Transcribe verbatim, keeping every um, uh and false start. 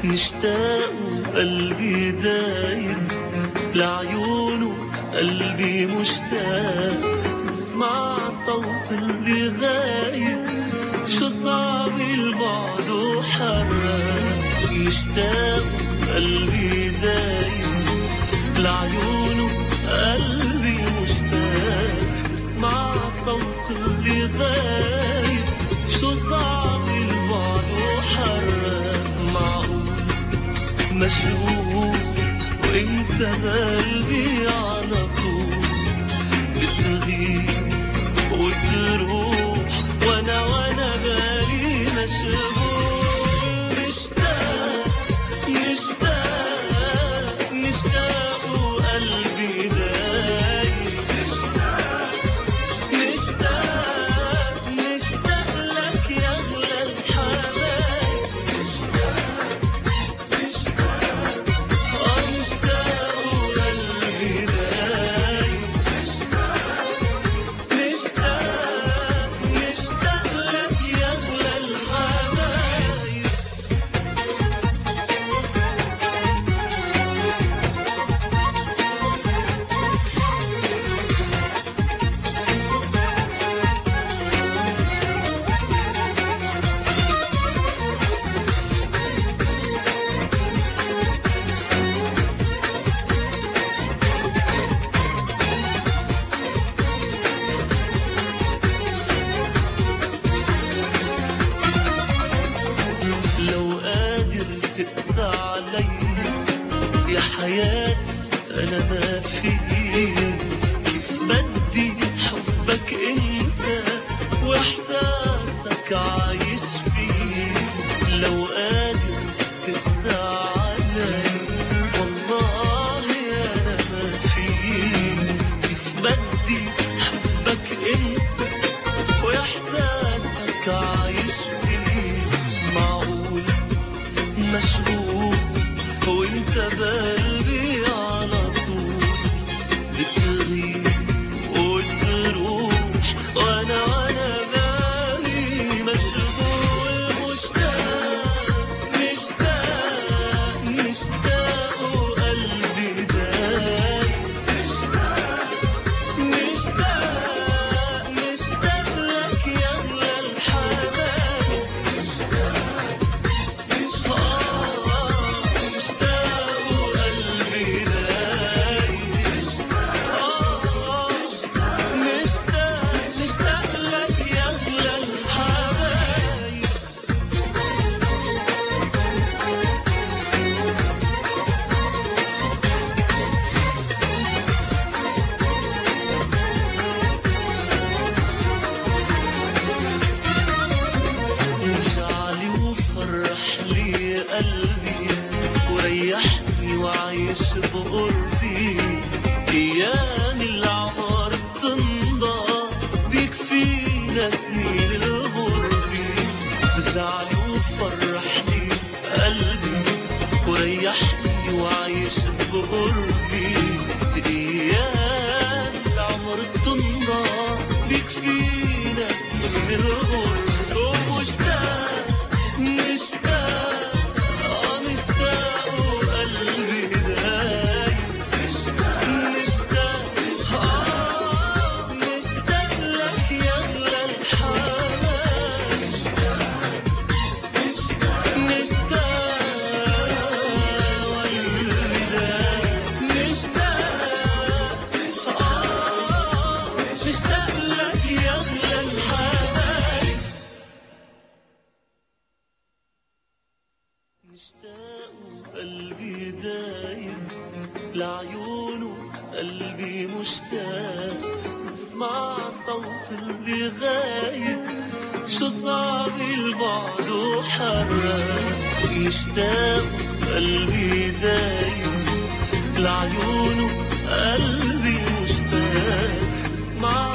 مشتاق وقلبي دايم لعيونه، قلبي مشتاق اسمع صوت اللي غايب، شو صعب البعد وحراق. مشتاق وقلبي دايم لعيونه، قلبي مشتاق اسمع صوت اللي غايب، شو صعب البعد وحراق. معقول مشغول وانت بقلبي على طول، بتغيب وتروح وانا وانا بالي مشغول. مشتاق مشتاق مشتاق وقلبي دايب، مشتاق مشتاق مشتاق لك يا اغلى الحبايب، مشتاق مشتاق اه مشتاق وقلبي دايب، مشتاق مشتاق مشتاق لك يا اغلى الحبايب. لو قادر تقسى علي يا حياتي أنا ما في، كيف بدي حبك انسى وإحساسك عايش فيه. لو قادر تقسى علي والله أنا ما في، كيف بدي حبك انسى وإحساسك عايش فيه. معقول مشغول وانت بقلبي على طول، بتغيب وتروح وانا وانا بالي مشغول. مشتاق مشتاق مشتاق وقلبي دايب، مشتاق مشتاق مشتاق لك يا اغلى الحبايب، مشتاق مشتاق مشتاق وقلبي دايب، مشتاق مشتاق مشتاق لك يا اغلى الحبايب. رجعلي وفرح لي قلبي وريحني وعايش بقربي، ايام العمر بتمضى بيكفينا سنين الغربة. رجعلي وفرح لي قلبي وريحني وعايش بقربي، ايام العمر بتمضى بيكفينا سنين الغربة. ومشتاق مشتاق اه مشتاق وقلبي دايب، مشتاق مشتاق اه مشتاق لك يا اغلى الحبايب، مشتاق مشتاق وقلبي دايب، مشتاق اه مشتاق لك يا اغلى الحبايب. مشتاق وقلبي دايم لعيونه، قلبي مشتاق اسمع صوت اللي غايب، شو صعب البعد وحراق. مشتاق وقلبي دايم لعيونه، قلبي مشتاق اسمع